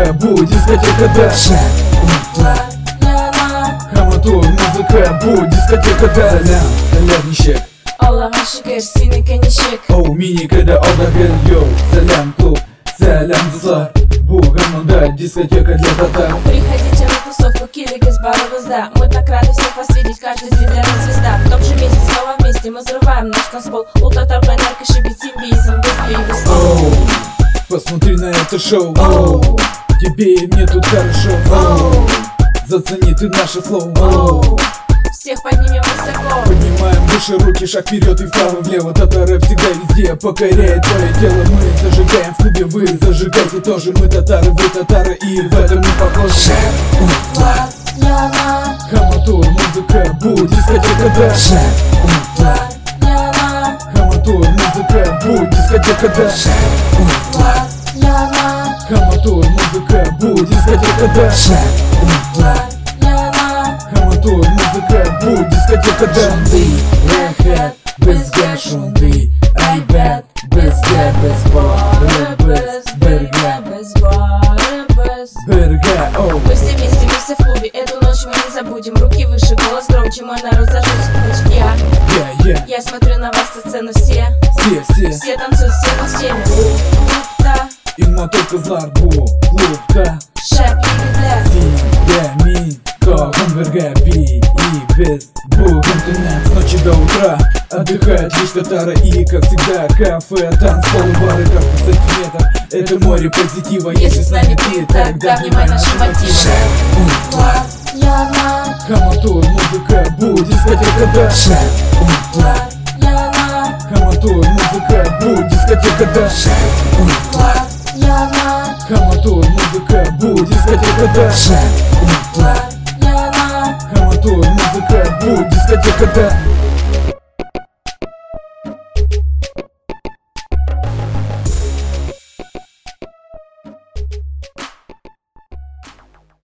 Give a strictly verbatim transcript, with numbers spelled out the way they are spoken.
музыка, бу, дискотека, да. Хаматур, музыка, бу, дискотека, да. Selam, selamnişek. Allah'a şükür seni kenişik. Oh, minikada odagel, yo. Selam клуб, selam kızlar. Bu команда, дискотека для татар. Приходите на тусовку Килик из бара Вызда. Мы так рады всех вас видеть, каждый зеленая звезда. В том же месте, снова вместе мы взрываем наш танцпол. У татар нарко шибит симбизм, без Оу, посмотри на это шоу. Оу, тебе и мне тут хорошо. Оу, зацени ты наше флоу. Оу, всех поднимем высоко. Поднимаем выше руки, шаг вперед и вправо, влево. Татары всегда везде покоряет твое тело. Мы зажигаем в клубе, вы зажигайте тоже. Мы татары, вы татары, и в этом мы похожи. Хаматур, музыка, бу, дискотека, да. Хаматур, музыка, бу, дискотека, да. Хаматур, музыка, бу, дискотека, да. Хаматур, музыка, бу, дискотека, да. Рехет, безге, шунди, айбет, безге, без бары, без берга, без бары, без берга, оу. Мы все вместе, мы все в клубе, эту ночь мы не забудем. Руки выше, голос громче, мой народ зажжется. Я, Yeah, yeah, я смотрю на вас со сцены, все все, все. Все танцуют, все по схеме. Клуб-та, İmma kızlar bu klubda. шеп, егитлер. Тебе, ми, кован, берга, би и без. Богом танец с ночи до утра. Отдыхают лишь татары и, как всегда, кафе, танцпол, бары, как по сантиметр. Это море позитива, если с нами ты, тогда внимай наши мотивы. Хаматур, музыка, бу, дискотека, да. Хаматур, музыка, бу, дискотека, да. Хаматур, музыка, бу, дискотека, да. Хаматур, музыка, бу, дискотека, да.